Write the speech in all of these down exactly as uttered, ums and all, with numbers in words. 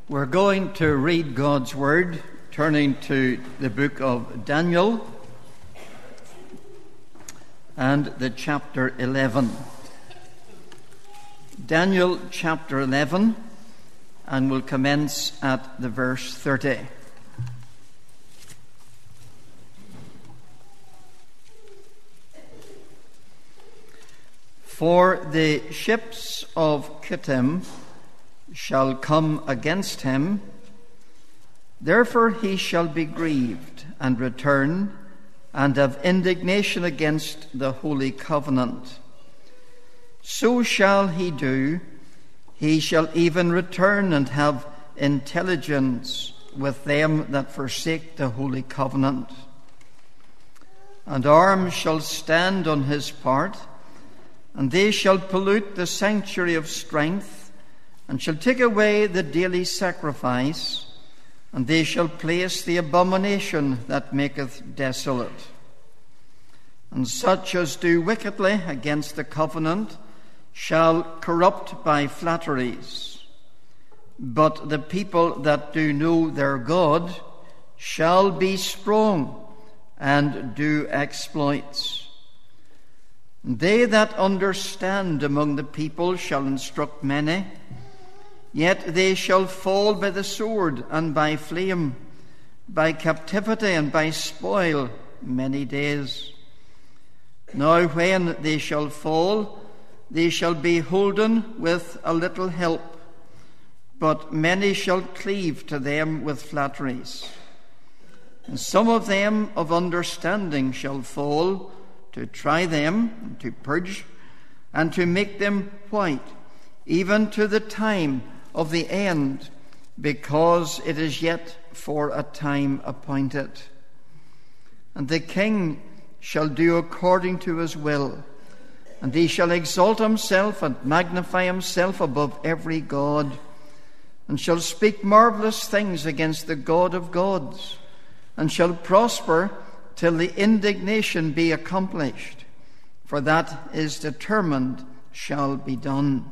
We're going to read God's Word, turning to the book of Daniel and the chapter eleven. Daniel chapter eleven, and we'll commence at the verse thirty. For the ships of Kittim shall come against him, therefore he shall be grieved and return and have indignation against the holy covenant. So shall he do, he shall even return and have intelligence with them that forsake the holy covenant. And arms shall stand on his part, and they shall pollute the sanctuary of strength, and shall take away the daily sacrifice, and they shall place the abomination that maketh desolate. And such as do wickedly against the covenant shall corrupt by flatteries. But the people that do know their God shall be strong and do exploits. They that understand among the people shall instruct many, yet they shall fall by the sword and by flame, by captivity and by spoil many days. Now when they shall fall, they shall be holden with a little help, but many shall cleave to them with flatteries. And some of them of understanding shall fall, to try them, and to purge, and to make them white, even to the time of the end, because it is yet for a time appointed. And the king shall do according to his will, and he shall exalt himself and magnify himself above every god, and shall speak marvelous things against the God of gods, and shall prosper till the indignation be accomplished, for that is determined shall be done.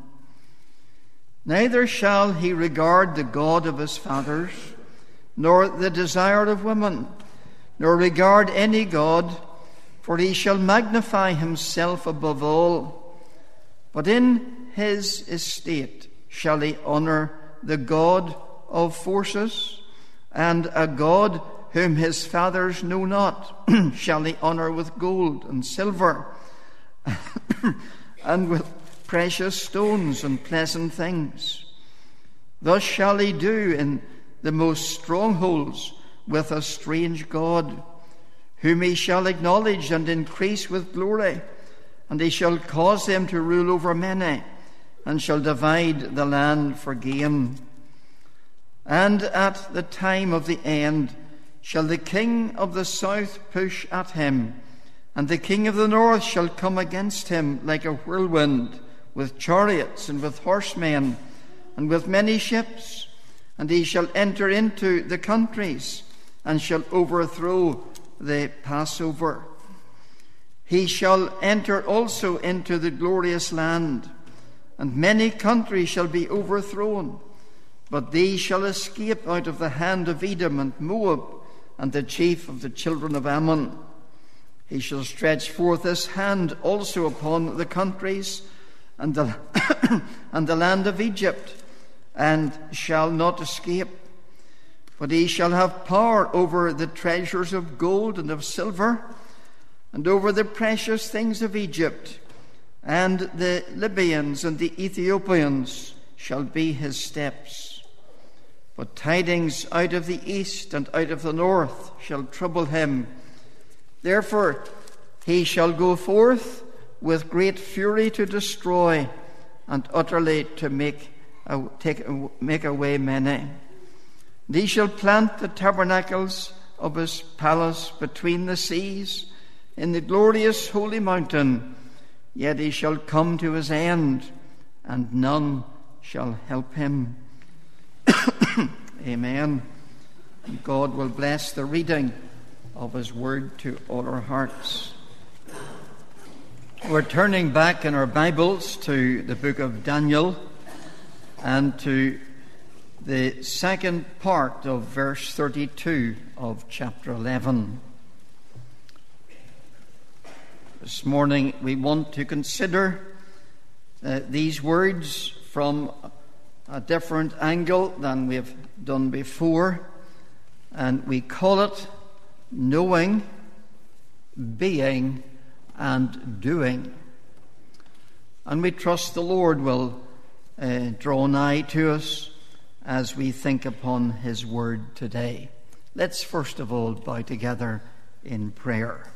Neither shall he regard the God of his fathers, nor the desire of women, nor regard any god, for he shall magnify himself above all. But in his estate shall he honor the God of forces, and a God whom his fathers know not shall he honor with gold and silver, and with precious stones and pleasant things. Thus shall he do in the most strongholds with a strange God, whom he shall acknowledge and increase with glory, and he shall cause them to rule over many, and shall divide the land for gain. And at the time of the end shall the king of the south push at him, and the king of the north shall come against him like a whirlwind, with chariots and with horsemen and with many ships. And he shall enter into the countries and shall overthrow the Passover. He shall enter also into the glorious land, and many countries shall be overthrown, but these shall escape out of the hand of Edom and Moab and the chief of the children of Ammon. He shall stretch forth his hand also upon the countries and the, and the land of Egypt, and shall not escape. But he shall have power over the treasures of gold and of silver, and over the precious things of Egypt, and the Libyans and the Ethiopians shall be his steps. But tidings out of the east and out of the north shall trouble him. Therefore he shall go forth with great fury to destroy, and utterly to make a, take, make away many. And he shall plant the tabernacles of his palace between the seas, in the glorious holy mountain. Yet he shall come to his end, and none shall help him. Amen. And God will bless the reading of his word to all our hearts. We're turning back in our Bibles to the book of Daniel and to the second part of verse thirty-two of chapter eleven. This morning we want to consider uh, these words from a different angle than we have done before, and we call it knowing, being, and doing. And we trust the Lord will uh, draw nigh to us as we think upon his word today. Let's first of all bow together in prayer.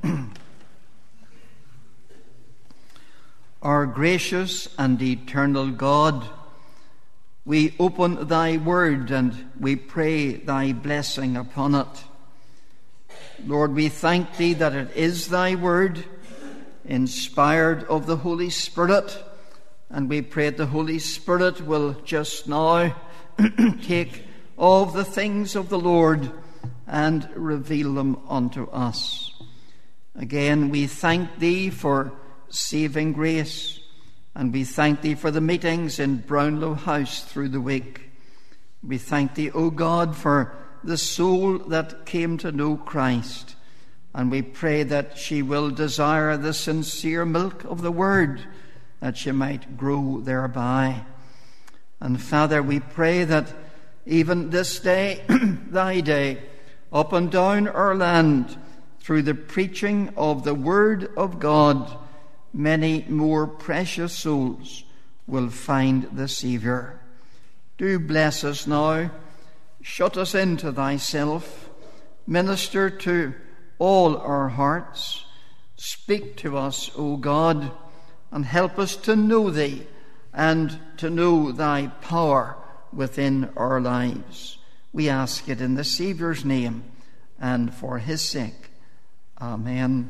Our gracious and eternal God, we open thy word and we pray thy blessing upon it. Lord, we thank thee that it is thy word, inspired of the Holy Spirit, and we pray that the Holy Spirit will just now take all the things of the Lord and reveal them unto us. Again, we thank thee for saving grace, and we thank thee for the meetings in Brownlow House through the week. We thank thee, O God, for the soul that came to know Christ, and we pray that she will desire the sincere milk of the word, that she might grow thereby. And Father, we pray that even this day, thy day, up and down our land, through the preaching of the word of God, many more precious souls will find the Saviour. Do bless us now. Shut us into thyself. Minister to all our hearts. Speak to us, O God, and help us to know thee and to know thy power within our lives. We ask it in the Saviour's name and for his sake. Amen.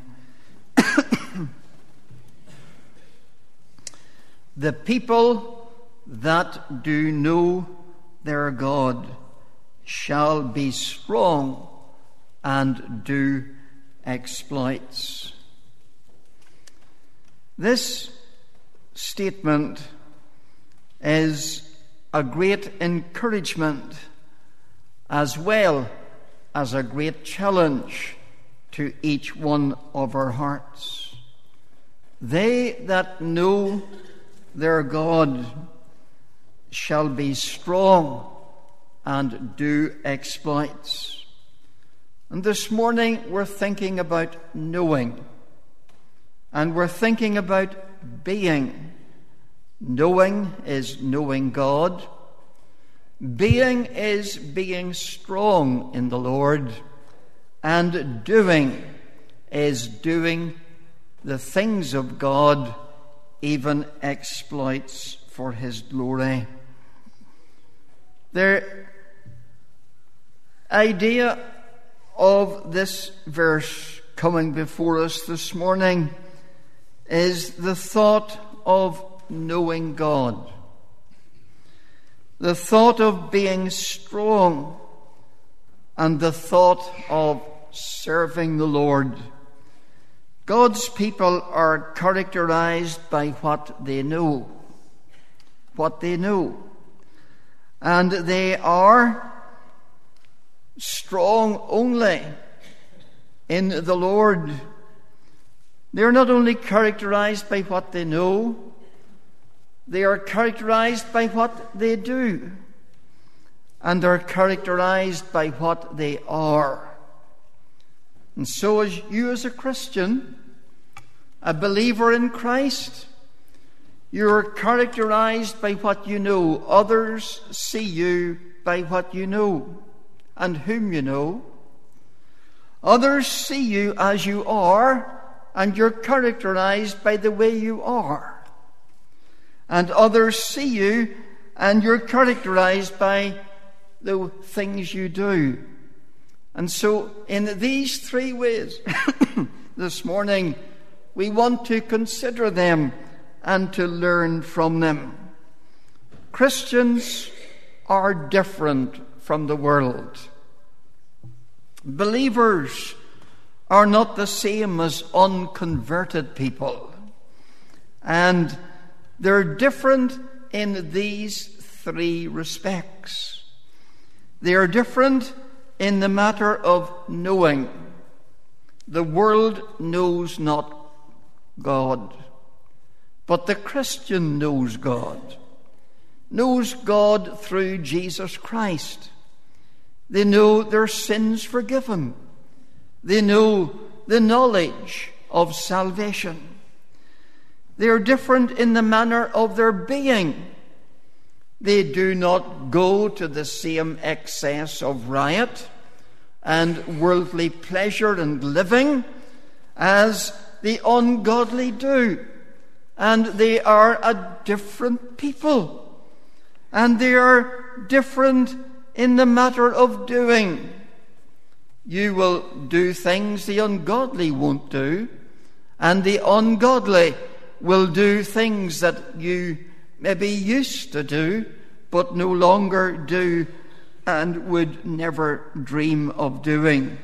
The people that do know their God shall be strong and do exploits. This statement is a great encouragement as well as a great challenge to each one of our hearts. They that know their God shall be strong and do exploits. And this morning we're thinking about knowing, and we're thinking about being. Knowing is knowing God. Being is being strong in the Lord. And doing is doing the things of God, even exploits for his glory. The idea of this verse coming before us this morning is the thought of knowing God, the thought of being strong, and the thought of serving the Lord. God's people are characterized by what they know. What they know. And they are strong only in the Lord. They are not only characterized by what they know, they are characterized by what they do. And they're characterized by what they are. And so as you as a Christian, a believer in Christ, you're characterized by what you know. Others see you by what you know and whom you know. Others see you as you are, and you're characterized by the way you are. And others see you, and you're characterized by the things you do. And so, in these three ways, this morning, we want to consider them and to learn from them. Christians are different from the world. Believers are not the same as unconverted people. And they're different in these three respects. They are different in the matter of knowing. The world knows not God, but the Christian knows God, knows God through Jesus Christ. They know their sins forgiven. They know the knowledge of salvation. They are different in the manner of their being. They do not go to the same excess of riot and worldly pleasure and living as the ungodly do. And they are a different people. And they are different in the matter of doing. You will do things the ungodly won't do, and the ungodly will do things that you maybe used to do, but no longer do and would never dream of doing.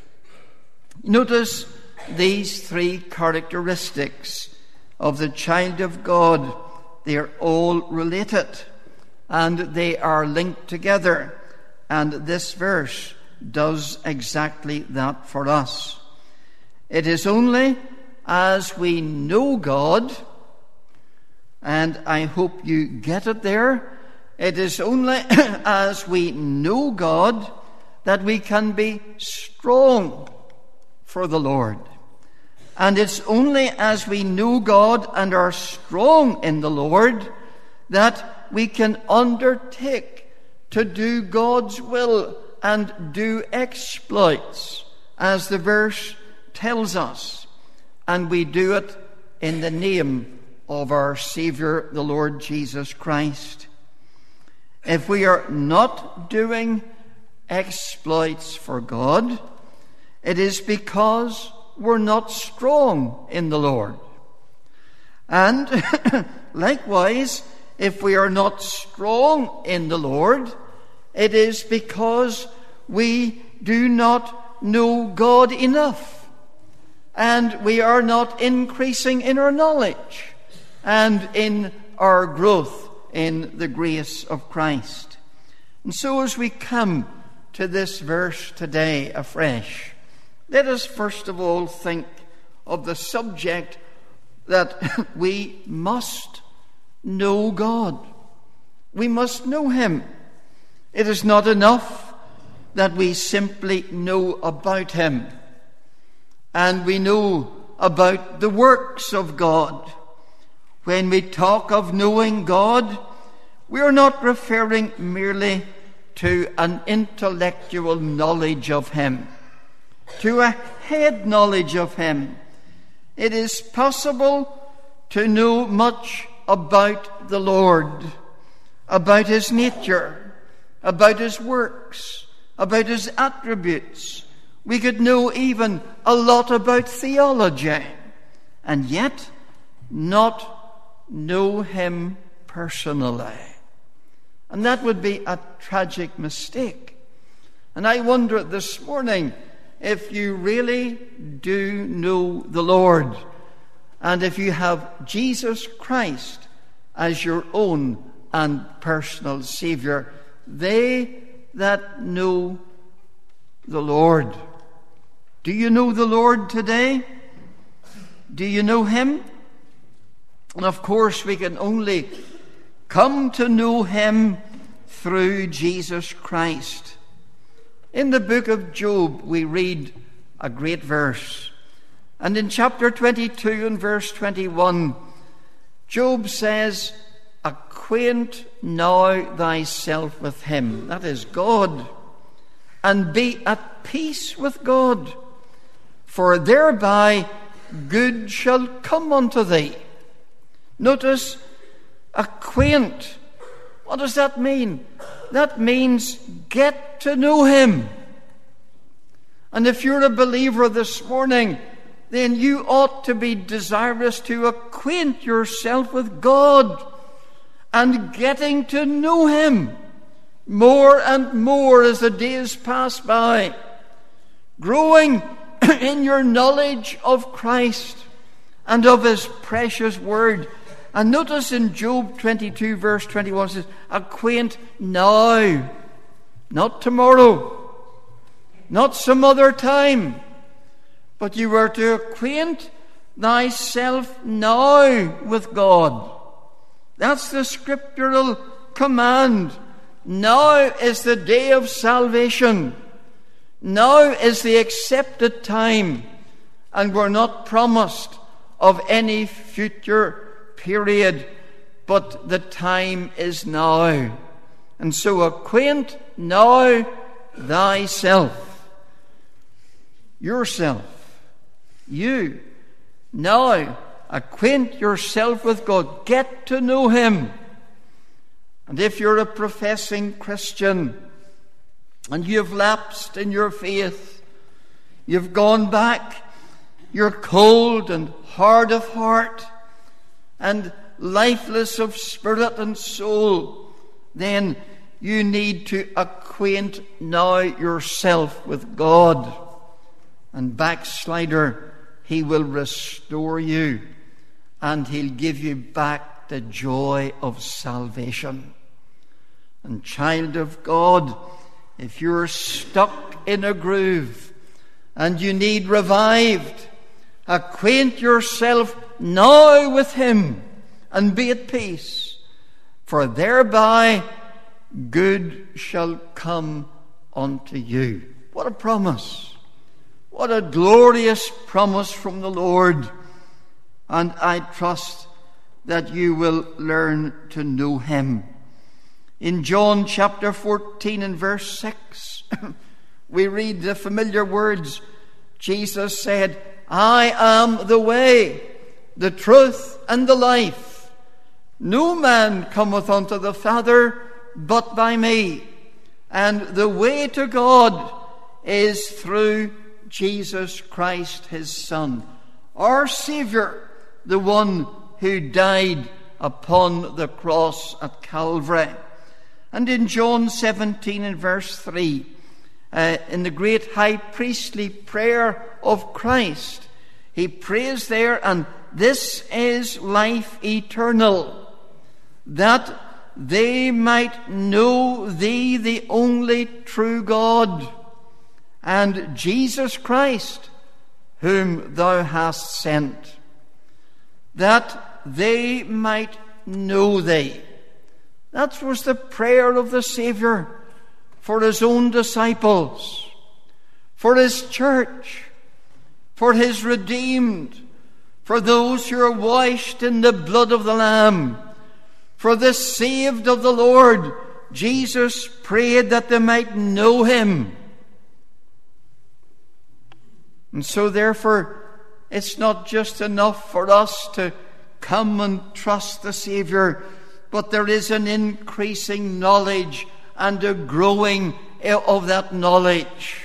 Notice these three characteristics of the child of God. They are all related, and they are linked together. And this verse does exactly that for us. It is only as we know God, and I hope you get it there, it is only as we know God that we can be strong for the Lord. And it's only as we know God and are strong in the Lord that we can undertake to do God's will and do exploits, as the verse tells us. And we do it in the name of our Saviour, the Lord Jesus Christ. If we are not doing exploits for God, it is because we're not strong in the Lord. And likewise, if we are not strong in the Lord, it is because we do not know God enough, and we are not increasing in our knowledge and in our growth in the grace of Christ. And so as we come to this verse today afresh, let us first of all think of the subject that we must know God. We must know Him. It is not enough that we simply know about Him and we know about the works of God. When we talk of knowing God, we are not referring merely to an intellectual knowledge of Him, to a head knowledge of Him. It is possible to know much about the Lord, about His nature, about His works, about His attributes. We could know even a lot about theology, and yet not know Him personally. And that would be a tragic mistake. And I wonder this morning if you really do know the Lord, and if you have Jesus Christ as your own and personal Saviour. They that know the Lord. Do you know the Lord today? Do you know Him? And of course we can only come to know Him through Jesus Christ. In the book of Job we read a great verse. And in chapter twenty-two and verse twenty-one, Job says, "Acquaint now thyself with Him," that is God, "and be at peace with God, for thereby good shall come unto thee." Notice, acquaint. What does that mean? That means get to know Him. And if you're a believer this morning, then you ought to be desirous to acquaint yourself with God and getting to know Him more and more as the days pass by, growing in your knowledge of Christ and of His precious word. And notice in Job twenty-two verse twenty-one, it says, "Acquaint now not tomorrow, not some other time, but you were to acquaint thyself now with God. That's the scriptural command. Now is the day of salvation. Now is the accepted time, and we're not promised of any future period, but the time is now. And so acquaint now thyself, yourself, you. Now acquaint yourself with God. Get to know Him. And if you're a professing Christian and you've lapsed in your faith, you've gone back, you're cold and hard of heart and lifeless of spirit and soul, then you need to acquaint now yourself with God. And backslider, He will restore you and He'll give you back the joy of salvation. And child of God, if you're stuck in a groove and you need revived, acquaint yourself now with Him and be at peace, for thereby good shall come unto you. What a promise! What a glorious promise from the Lord. And I trust that you will learn to know Him. In John chapter fourteen and verse six, we read the familiar words. Jesus said, I am the way, the truth, and the life. No man cometh unto the Father but by me. And the way to God is through Jesus Christ, His Son, our Saviour, the one who died upon the cross at Calvary. And in John seventeen and verse three, uh, in the great high priestly prayer of Christ, He prays there, and this is life eternal, that they might know Thee, the only true God, and Jesus Christ, whom Thou hast sent, that they might know Thee. That was the prayer of the Saviour for His own disciples, for His church, for His redeemed, for those who are washed in the blood of the Lamb, for the saved of the Lord. Jesus prayed that they might know Him. And so therefore, it's not just enough for us to come and trust the Saviour, but there is an increasing knowledge and a growing of that knowledge.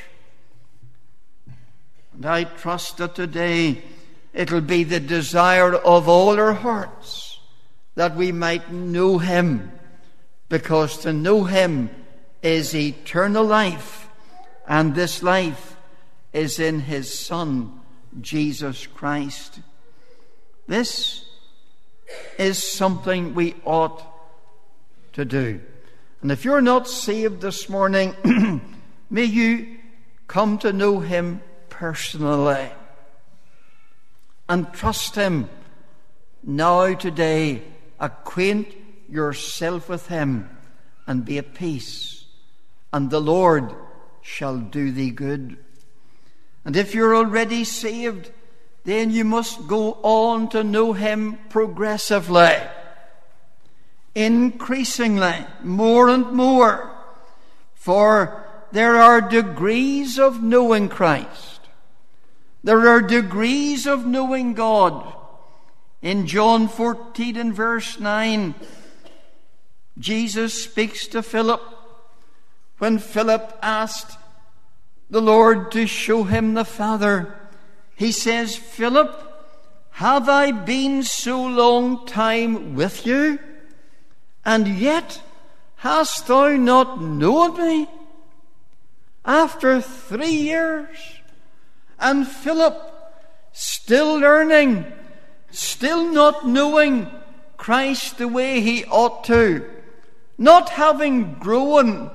And I trust that today it'll be the desire of all our hearts that we might know Him, because to know Him is eternal life, and this life is in His Son, Jesus Christ. This is something we ought to do. And if you're not saved this morning, may you come to know Him personally and trust Him now today. Acquaint yourself with Him and be at peace, and the Lord shall do thee good. And if you're already saved, then you must go on to know Him progressively, increasingly, more and more. For there are degrees of knowing Christ. There are degrees of knowing God. In John fourteen and verse nine, Jesus speaks to Philip when Philip asked the Lord to show him the Father. He says, Philip, have I been so long time with you, and yet hast thou not known me? After three years, and Philip still learning, still not knowing Christ the way he ought to, not having grown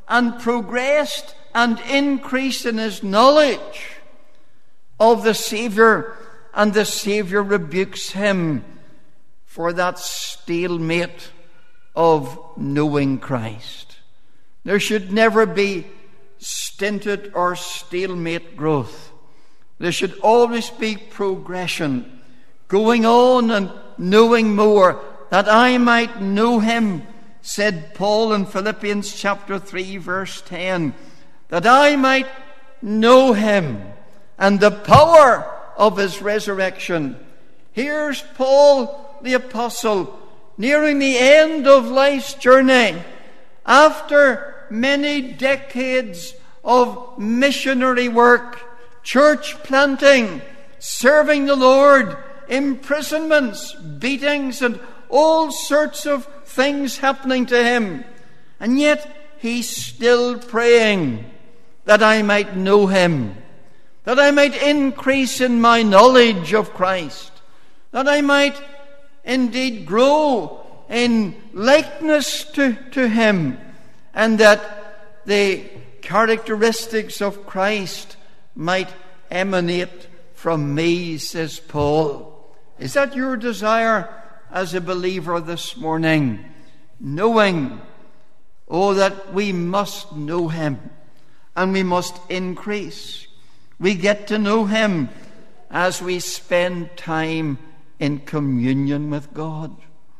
and progressed and increased in his knowledge of the Savior, and the Savior rebukes him for that stalemate of knowing Christ. There should never be stinted or stalemate growth. There should always be progression, going on and knowing more, that I might know him, said Paul in Philippians chapter three, verse ten, that I might know him and the power of his resurrection. Here's Paul the apostle, nearing the end of life's journey, after many decades of missionary work, church planting, serving the Lord, imprisonments, beatings, and all sorts of things happening to him. And yet he's still praying that I might know him, that I might increase in my knowledge of Christ, that I might indeed grow in likeness to, to him, and that the characteristics of Christ might emanate from me, says Paul. Is that your desire as a believer this morning? Knowing, oh, that we must know him and we must increase. We get to know him as we spend time in communion with God,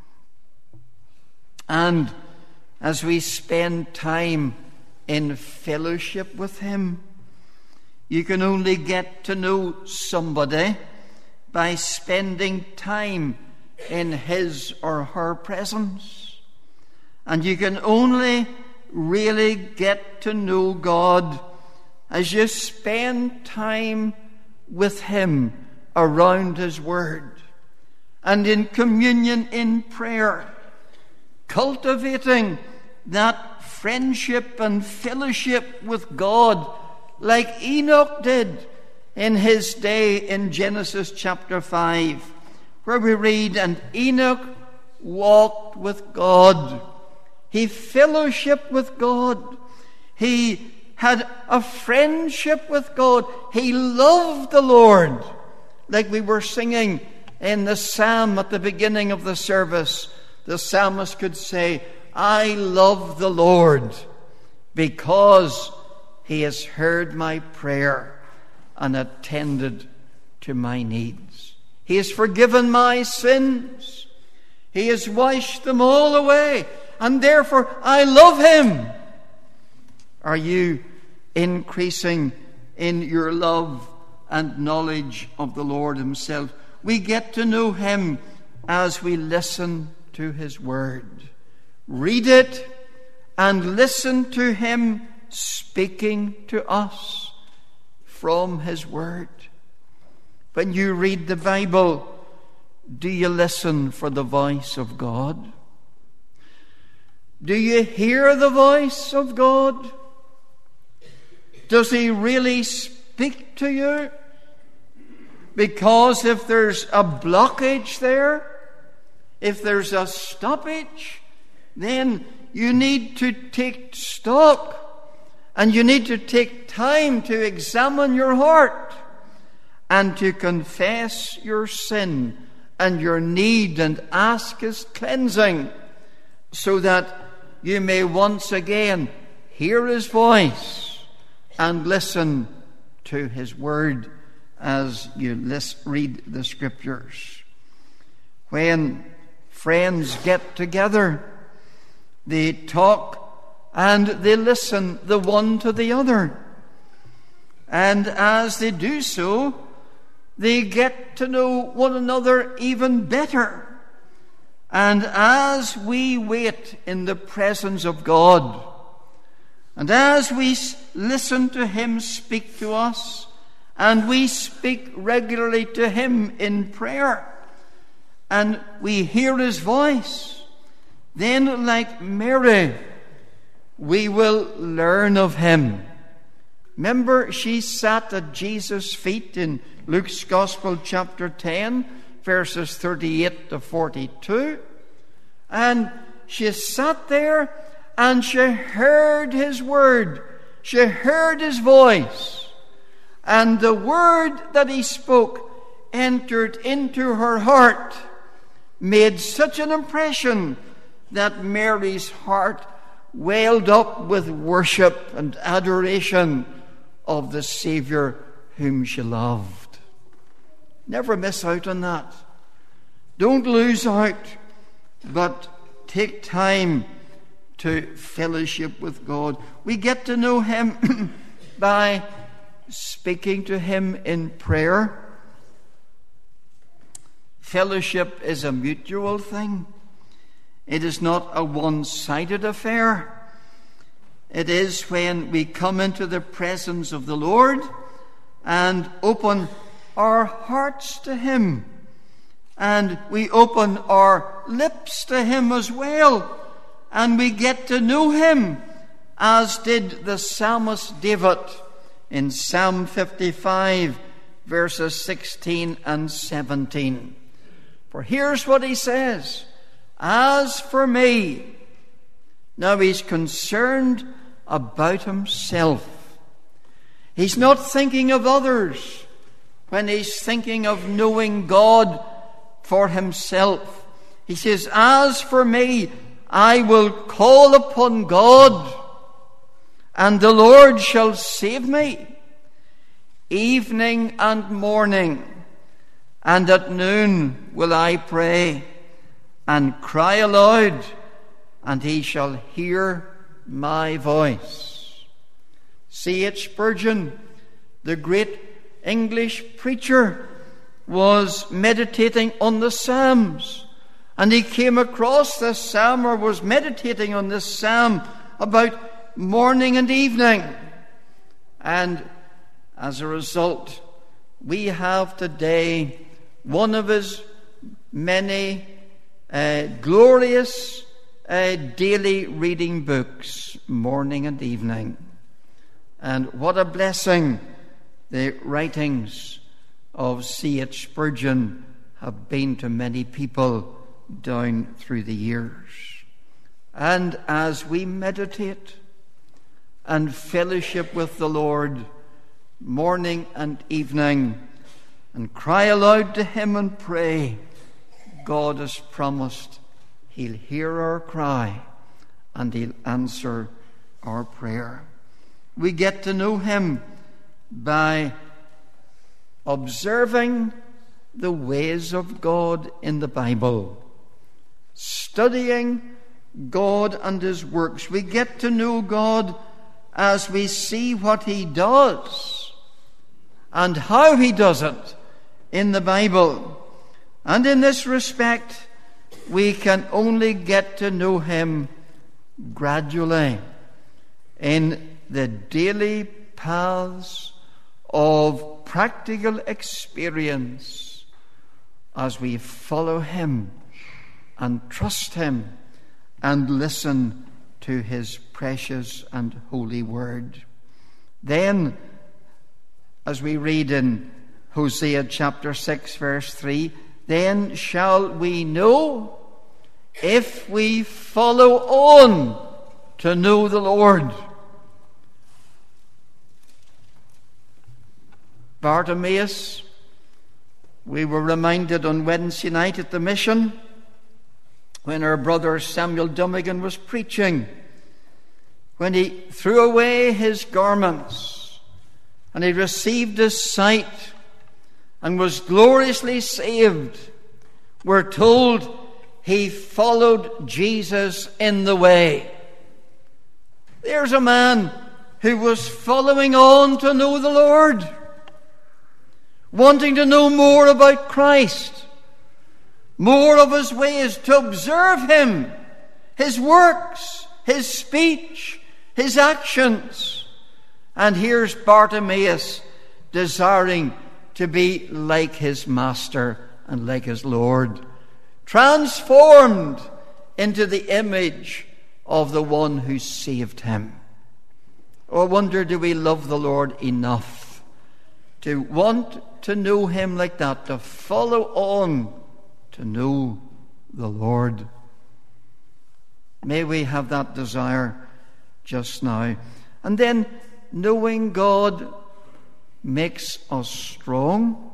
and as we spend time in fellowship with him. You can only get to know somebody by spending time in his or her presence. And you can only really get to know God as you spend time with him around his word and in communion in prayer, cultivating that friendship and fellowship with God like Enoch did in his day in Genesis chapter five, where we read, and Enoch walked with God. He fellowshiped with God. He had a friendship with God. He loved the Lord, like we were singing in the psalm at the beginning of the service. The psalmist could say, I love the Lord because he has heard my prayer and attended to my needs. He has forgiven my sins. He has washed them all away, and therefore I love him. Are you increasing in your love and knowledge of the Lord himself? We get to know him as we listen to his word. Read it and listen to him speaking to us from his word. When you read the Bible, do you listen for the voice of God? Do you hear the voice of God? Does he really speak to you? Because if there's a blockage there, if there's a stoppage, then you need to take stock, and you need to take time to examine your heart and to confess your sin and your need and ask his cleansing, so that you may once again hear his voice and listen to his word as you list, read the scriptures. When friends get together, they talk and they listen the one to the other. And as they do so, they get to know one another even better. And as we wait in the presence of God, and as we listen to him speak to us, and we speak regularly to him in prayer, and we hear his voice, then like Mary, we will learn of him. Remember, she sat at Jesus' feet in Luke's Gospel chapter ten, verses thirty-eight to forty-two. And she sat there and she heard his word. She heard his voice. And the word that he spoke entered into her heart, made such an impression that Mary's heart welled up with worship and adoration of the Saviour whom she loved. Never miss out on that. Don't lose out, but take time to fellowship with God. We get to know him by speaking to him in prayer. Fellowship is a mutual thing. It is not a one-sided affair. It is when we come into the presence of the Lord and open our hearts to him, and we open our lips to him as well, and we get to know him, as did the psalmist David in Psalm fifty-five, verses sixteen and seventeen. For here's what he says: as for me, now he's concerned about himself. He's not thinking of others when he's thinking of knowing God for himself. He says, as for me, I will call upon God, and the Lord shall save me. Evening and morning, and at noon will I pray, and cry aloud, and he shall hear my voice. C H Spurgeon, the great English preacher, was meditating on the Psalms, and he came across this psalm, or was meditating on this psalm about morning and evening. And as a result, we have today one of his many uh, glorious uh, daily reading books, morning and evening. And what a blessing the writings of C H Spurgeon have been to many people down through the years. And as we meditate and fellowship with the Lord morning and evening, and cry aloud to him and pray, God has promised he'll hear our cry and he'll answer our prayer. We get to know him by observing the ways of God in the Bible, studying God and his works. We get to know God as we see what he does and how he does it in the Bible. And in this respect, we can only get to know him gradually in the daily paths of practical experience as we follow him and trust him and listen to his precious and holy word. Then, as we read in Hosea chapter six, verse three, then shall we know if we follow on to know the Lord. Bartimaeus, we were reminded on Wednesday night at the mission when our brother Samuel Dummigan was preaching, when he threw away his garments and he received his sight and was gloriously saved. We're told he followed Jesus in the way. There's a man who was following on to know the Lord, wanting to know more about Christ, more of his ways, to observe him, his works, his speech, his actions. And here's Bartimaeus desiring to be like his master and like his Lord, transformed into the image of the one who saved him. Oh, I wonder, do we love the Lord enough to want to know him like that, to follow on to know the Lord? May we have that desire just now. And then, knowing God makes us strong.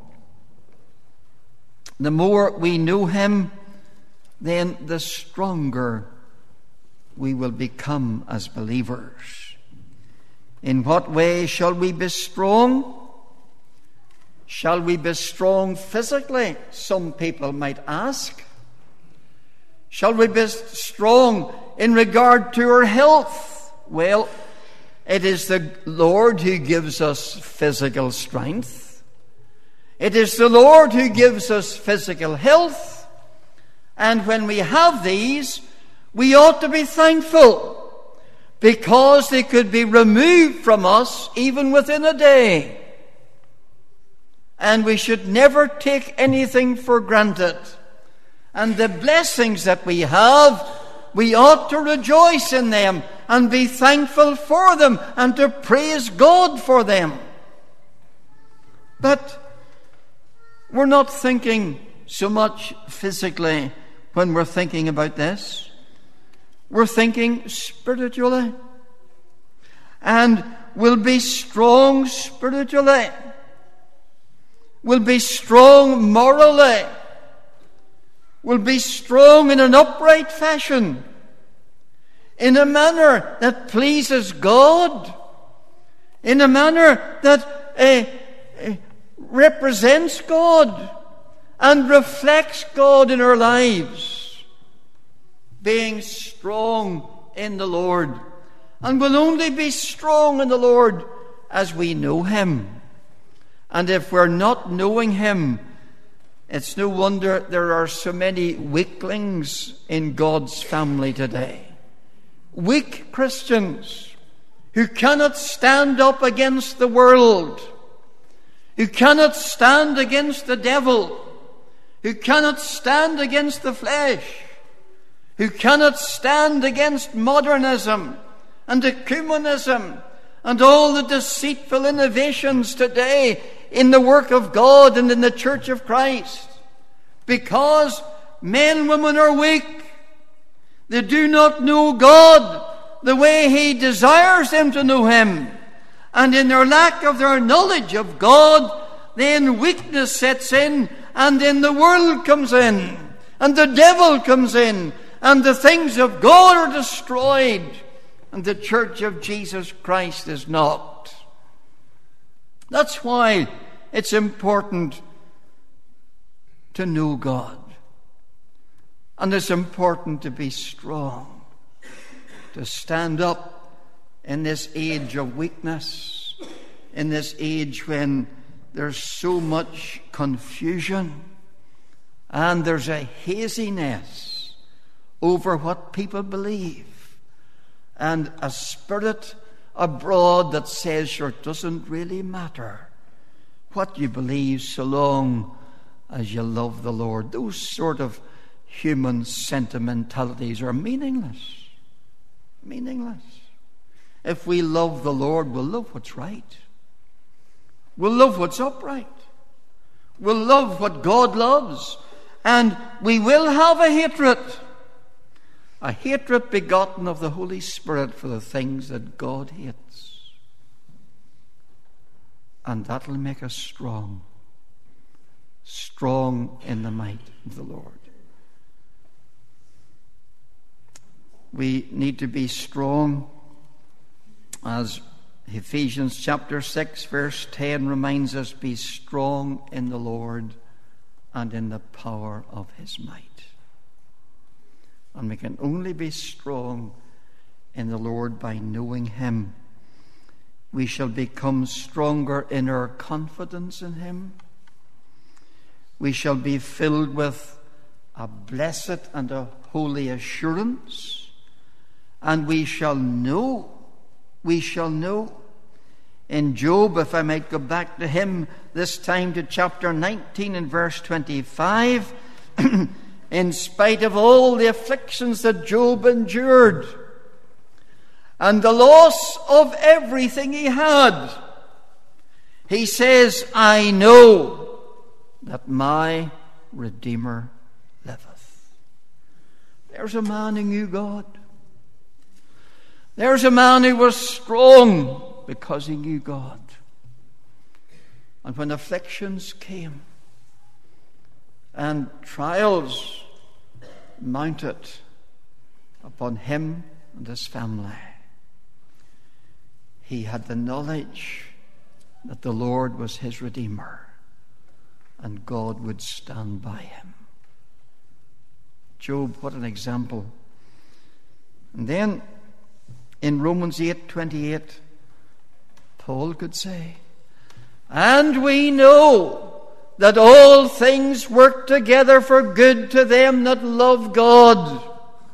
The more we know Him, then the stronger we will become as believers. In what way shall we be strong? Shall we be strong physically? Some people might ask. Shall we be strong in regard to our health? Well, it is the Lord who gives us physical strength. It is the Lord who gives us physical health. And when we have these, we ought to be thankful, because they could be removed from us even within a day. And we should never take anything for granted. And the blessings that we have, we ought to rejoice in them and be thankful for them and to praise God for them. But we're not thinking so much physically when we're thinking about this. We're thinking spiritually. And we'll be strong spiritually. We'll be strong morally. We'll be strong in an upright fashion, in a manner that pleases God, in a manner that uh, uh, represents God and reflects God in our lives. Being strong in the Lord. And we'll only be strong in the Lord as we know Him. And if we're not knowing Him, it's no wonder there are so many weaklings in God's family today. Weak Christians who cannot stand up against the world, who cannot stand against the devil, who cannot stand against the flesh, who cannot stand against modernism and ecumenism and all the deceitful innovations today in the work of God and in the Church of Christ. Because men and women are weak. They do not know God the way He desires them to know Him. And in their lack of their knowledge of God, then weakness sets in, and then the world comes in, and the devil comes in, and the things of God are destroyed, and the Church of Jesus Christ is not. That's why it's important to know God. And it's important to be strong, to stand up in this age of weakness, in this age when there's so much confusion and there's a haziness over what people believe, and a spirit abroad that says, sure, it doesn't really matter what you believe so long as you love the Lord. Those sort of human sentimentalities are meaningless. Meaningless. If we love the Lord, we'll love what's right. We'll love what's upright. We'll love what God loves. And we will have a hatred. A hatred begotten of the Holy Spirit for the things that God hates. And that'll make us strong. Strong in the might of the Lord. We need to be strong, as Ephesians chapter six verse ten reminds us, be strong in the Lord and in the power of His might. And we can only be strong in the Lord by knowing Him. We shall become stronger in our confidence in Him. We shall be filled with a blessed and a holy assurance. And we shall know, we shall know. In Job, if I might go back to him, this time to chapter nineteen and verse twenty-five, in spite of all the afflictions that Job endured, and the loss of everything he had, he says, I know that my Redeemer liveth. There's a man who knew God. There's a man who was strong because he knew God. And when afflictions came and trials mounted upon him and his family, he had the knowledge that the Lord was his Redeemer and God would stand by him. Job, what an example. And then in Romans eight twenty-eight, Paul could say, "And we know that all things work together for good to them that love God,"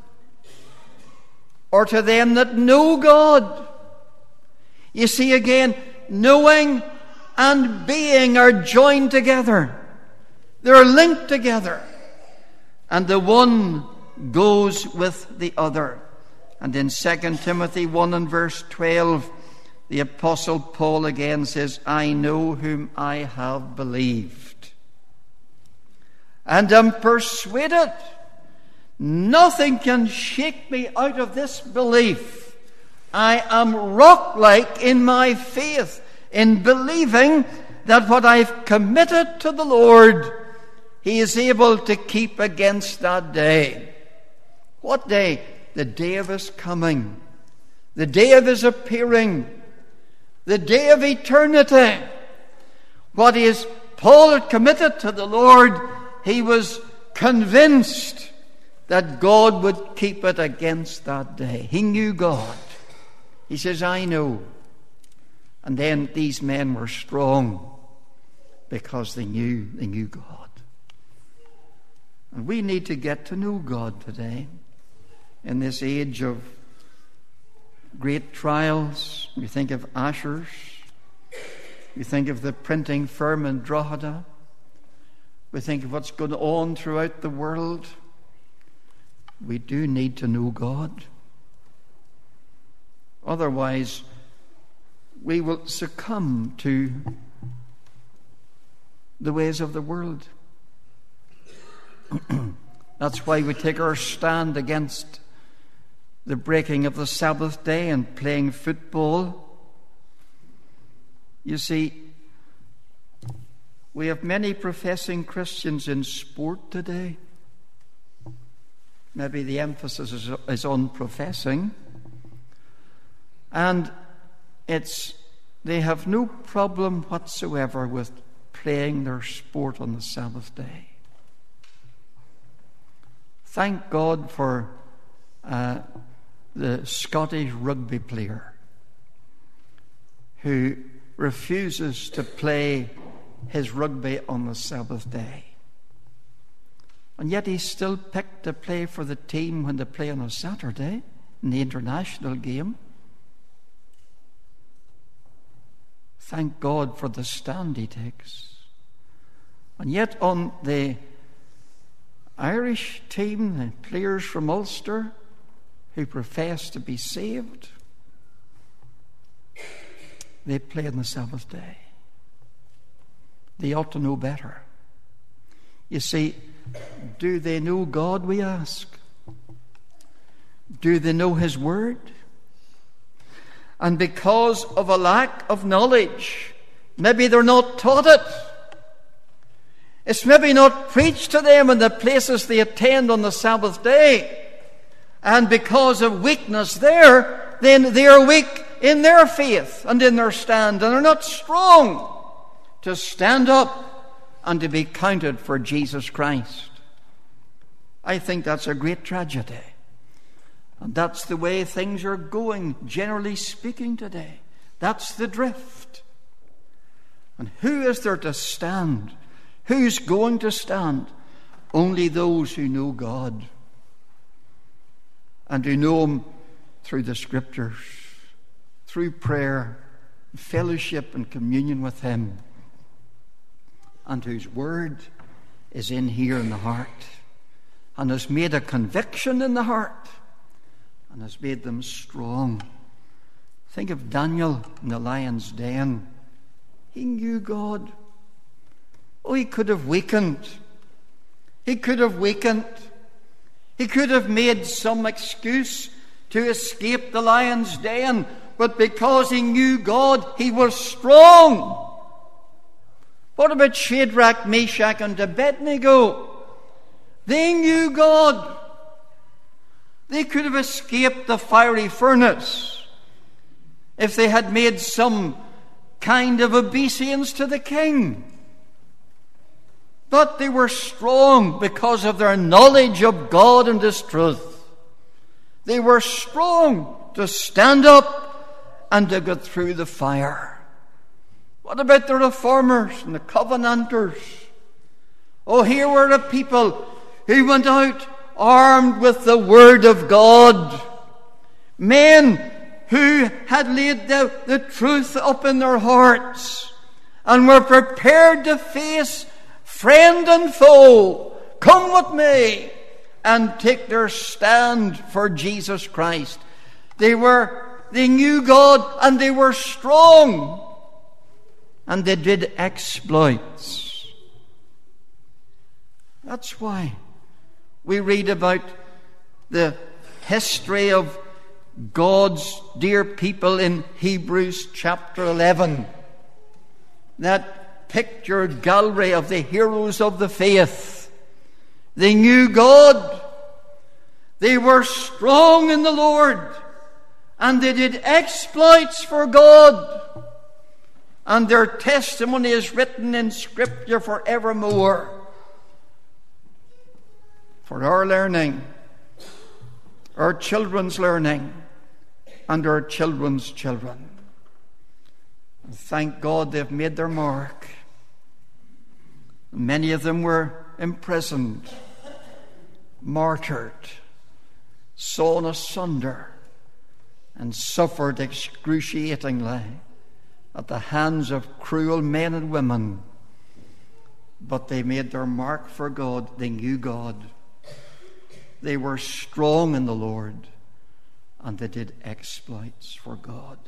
or to them that know God. You see again, knowing and being are joined together. They're linked together. And the one goes with the other. And in Second Timothy one and verse twelve, the Apostle Paul again says, "I know whom I have believed, and am persuaded nothing can shake me out of this belief. I am rock-like in my faith, in believing that what I've committed to the Lord, He is able to keep against that day." What day? The day of His coming, the day of His appearing, the day of eternity. What is Paul had committed to the Lord, he was convinced that God would keep it against that day. He knew God. He says, "I know." And then these men were strong because they knew, they knew God. And we need to get to know God today. In this age of great trials, we think of Ashers, we think of the printing firm in Drogheda, we think of what's going on throughout the world. We do need to know God. Otherwise, we will succumb to the ways of the world. That's why we take our stand against the breaking of the Sabbath day and playing football. You see, we have many professing Christians in sport today. Maybe the emphasis is, is on professing. And it's they have no problem whatsoever with playing their sport on the Sabbath day. Thank God for uh, the Scottish rugby player who refuses to play his rugby on the Sabbath day. And yet he's still picked to play for the team when they play on a Saturday in the international game. Thank God for the stand he takes. And yet on the Irish team, the players from Ulster who profess to be saved, they play on the Sabbath day. They ought to know better. You see, do they know God, we ask? Do they know His Word? And because of a lack of knowledge, maybe they're not taught it. It's maybe not preached to them in the places they attend on the Sabbath day. And because of weakness there, then they are weak in their faith and in their stand, and are not strong to stand up and to be counted for Jesus Christ. I think that's a great tragedy. And that's the way things are going, generally speaking, today. That's the drift. And who is there to stand? Who's going to stand? Only those who know God and who know Him through the Scriptures, through prayer, fellowship and communion with Him, and whose Word is in here in the heart and has made a conviction in the heart and has made them strong. Think of Daniel in the lion's den. He knew God. Oh, he could have weakened. He could have weakened. He could have made some excuse to escape the lion's den, but because he knew God, he was strong. What about Shadrach, Meshach, and Abednego? They knew God. They could have escaped the fiery furnace if they had made some kind of obeisance to the king. But they were strong because of their knowledge of God and His truth. They were strong to stand up and to go through the fire. What about the reformers and the covenanters? Oh, here were a people who went out armed with the Word of God. Men who had laid the, the truth up in their hearts and were prepared to face friend and foe. Come with me, and take their stand for Jesus Christ. They were, they knew God, and they were strong, and they did exploits. That's why we read about the history of God's dear people in Hebrews chapter eleven. That picture gallery of the heroes of the faith. They knew God. They were strong in the Lord. And they did exploits for God. And their testimony is written in Scripture forevermore. For our learning, our children's learning, and our children's children. And thank God they've made their mark. Many of them were imprisoned, martyred, sawn asunder, and suffered excruciatingly at the hands of cruel men and women. But they made their mark for God. They knew God. They were strong in the Lord, and they did exploits for God.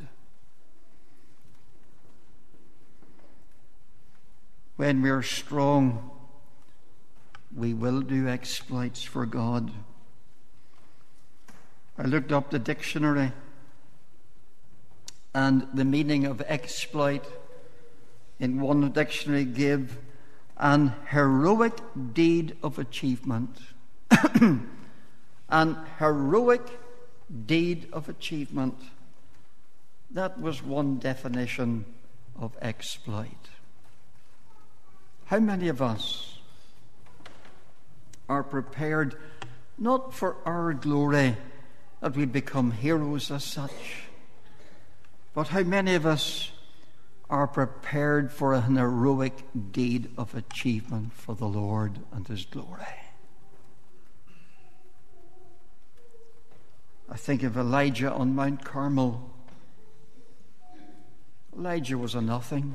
When we are strong, we will do exploits for God. I looked up the dictionary, and the meaning of exploit in one dictionary gave an heroic deed of achievement. An heroic deed of achievement. That was one definition of exploit. How many of us are prepared not for our glory that we become heroes as such, but how many of us are prepared for an heroic deed of achievement for the Lord and His glory? I think of Elijah on Mount Carmel. Elijah was a nothing.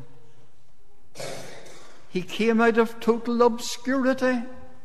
He came out of total obscurity.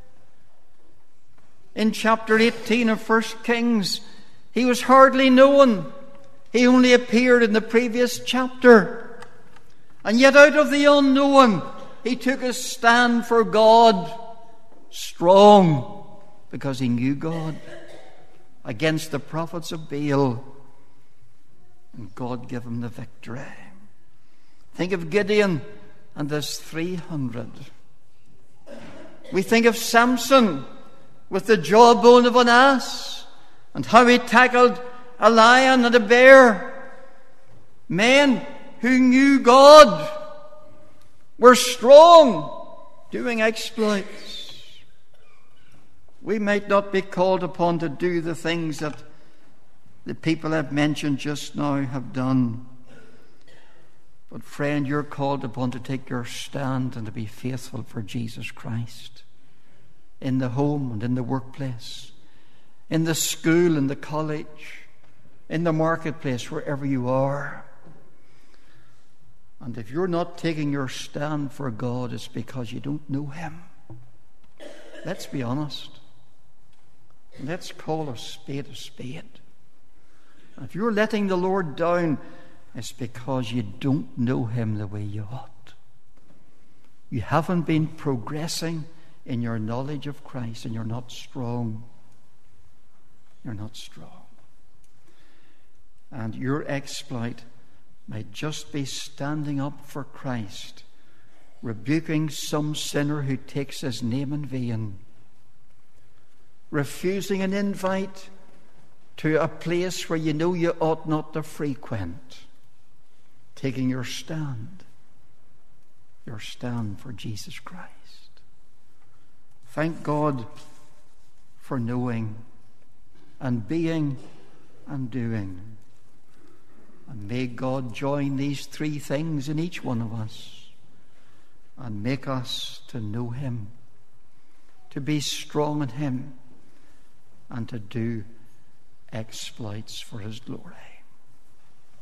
In chapter eighteen of First Kings, he was hardly known. He only appeared in the previous chapter. And yet out of the unknown, he took a stand for God, strong, because he knew God, against the prophets of Baal. And God gave him the victory. Think of Gideon and his three hundred. We think of Samson with the jawbone of an ass and how he tackled a lion and a bear. Men who knew God were strong, doing exploits. We might not be called upon to do the things that the people I've mentioned just now have done. But friend, you're called upon to take your stand and to be faithful for Jesus Christ. In the home and in the workplace, in the school and the college, in the marketplace, wherever you are. And if you're not taking your stand for God, it's because you don't know Him. Let's be honest. Let's call a spade a spade. And if you're letting the Lord down, it's because you don't know Him the way you ought. You haven't been progressing in your knowledge of Christ, and you're not strong. You're not strong. And your exploit might just be standing up for Christ, rebuking some sinner who takes his name in vain, refusing an invite to a place where you know you ought not to frequent, taking your stand, your stand for Jesus Christ. Thank God for knowing and being and doing. And may God join these three things in each one of us and make us to know him, to be strong in him, and to do exploits for his glory.